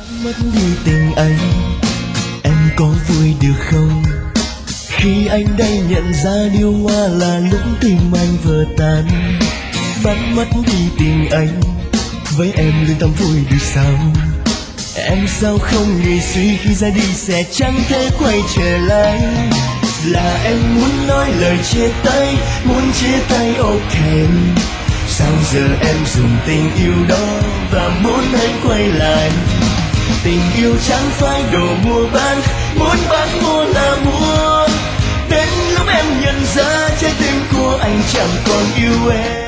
Mất đi tình anh, em có vui được không? Khi anh đây nhận ra điều hoa là lúc tim anh vỡ tan. Bán mất đi tình anh, với em lương tâm vui được sao? Em sao không nghĩ suy khi ra đi sẽ chẳng thể quay trở lại. Là em muốn nói lời chia tay, muốn chia tay ok. Sao giờ em dùng tình yêu đó và muốn anh quay lại? Tình yêu chẳng phải đồ mua bán, muốn bán mua là mua. Đến lúc em nhận ra trái tim của anh chẳng còn yêu em.